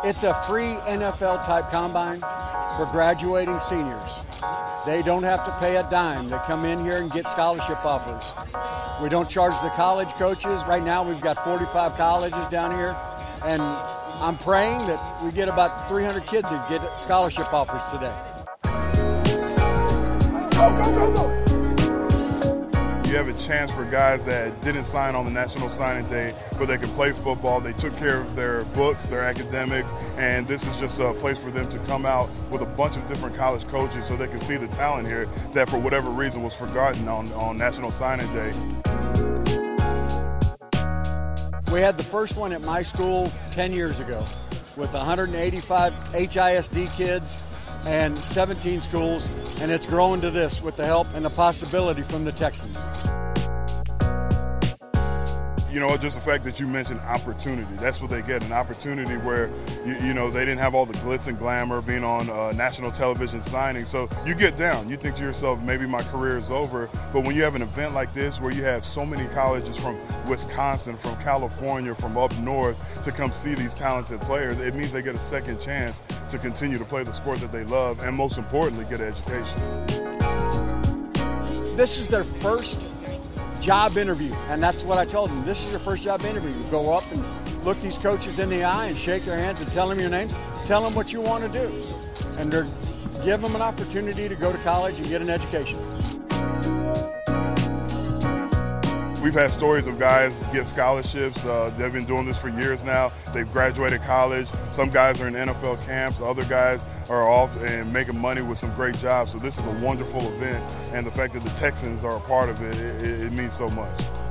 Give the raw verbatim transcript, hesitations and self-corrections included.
It's a free N F L-type combine for graduating seniors. They don't have to pay a dime. They come in here and get scholarship offers. We don't charge the college coaches. Right now we've got forty-five colleges down here, and I'm praying that we get about three hundred kids that get scholarship offers today. Go, go, go, go! You have a chance for guys that didn't sign on the National Signing Day, but they can play football. They took care of their books, their academics, and this is just a place for them to come out with a bunch of different college coaches so they can see the talent here that for whatever reason was forgotten on, on National Signing Day. We had the first one at my school ten years ago with one hundred eighty-five H I S D kids and seventeen schools, and it's growing to this with the help and the possibility from the Texans. You know, just the fact that you mentioned opportunity, that's what they get, an opportunity where, you, you know, they didn't have all the glitz and glamour being on uh, national television signing. So you get down. You think to yourself, maybe my career is over. But when you have an event like this where you have so many colleges from Wisconsin, from California, from up north to come see these talented players, it means they get a second chance to continue to play the sport that they love and, most importantly, get an education. This is their first job interview, and that's what I told them. This is your first job interview. You go up and look these coaches in the eye and shake their hands and tell them your names, tell them what you want to do, and they're, give them an opportunity to go to college and get an education. We've had stories of guys get scholarships. Uh, they've been doing this for years now. They've graduated college. Some guys are in N F L camps. Other guys are off and making money with some great jobs. So this is a wonderful event, and the fact that the Texans are a part of it, it, it means so much.